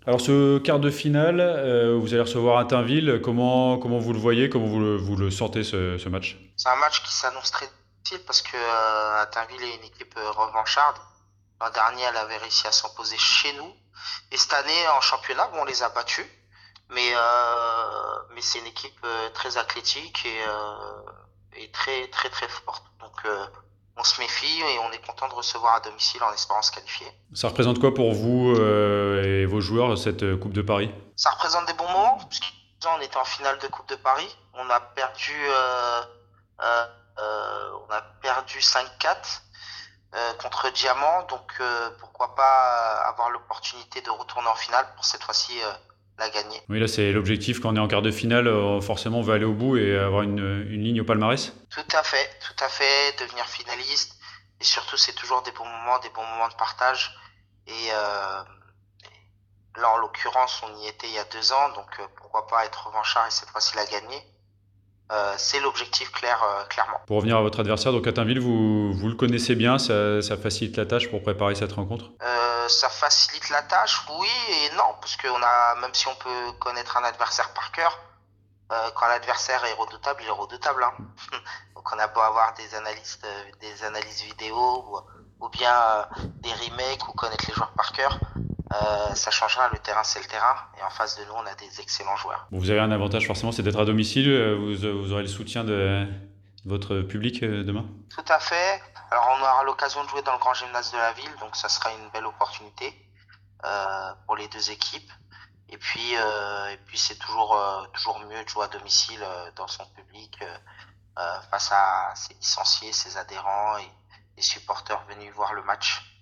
Alors ce quart de finale, vous allez recevoir Attainville. Comment vous le voyez? Comment vous le sentez ce match? C'est un match qui s'annonce très difficile parce que Attainville est une équipe revancharde. L'an dernier, elle avait réussi à s'imposer chez nous. Et cette année, en championnat, bon, on les a battus. Mais c'est une équipe très athlétique et très, très, très forte. Donc, on se méfie et on est content de recevoir à domicile en espérant se qualifier. Ça représente quoi pour vous et vos joueurs cette Coupe de Paris? Ça représente des bons moments, parce on était en finale de Coupe de Paris. Euh, on a perdu 5-4 contre Diamant, donc pourquoi pas avoir l'opportunité de retourner en finale pour cette fois-ci la gagner. Oui, là c'est l'objectif quand on est en quart de finale, forcément on veut aller au bout et avoir une ligne au palmarès. Tout à fait, devenir finaliste. Et surtout, c'est toujours des bons moments de partage. Et là, en l'occurrence, on y était il y a 2 ans, donc pourquoi pas être revanchard et cette fois-ci la gagner. C'est l'objectif clair, clairement. Pour revenir à votre adversaire, donc Attainville, vous le connaissez bien, ça facilite la tâche pour préparer cette rencontre? Ça facilite la tâche, oui et non, parce qu'on a, même si on peut connaître un adversaire par cœur, quand l'adversaire est redoutable, il est redoutable, hein. Donc on a beau avoir des analyses vidéo ou bien des remakes ou connaître les joueurs par cœur, ça changera. Le terrain, c'est le terrain, et en face de nous, on a des excellents joueurs. Bon, vous avez un avantage forcément, c'est d'être à domicile, vous aurez le soutien de votre public demain? Tout à fait. Alors on aura l'occasion de jouer dans le grand gymnase de la ville, donc ça sera une belle opportunité pour les deux équipes. Et puis c'est toujours mieux de jouer à domicile dans son public face à ses licenciés, ses adhérents et les supporters venus voir le match.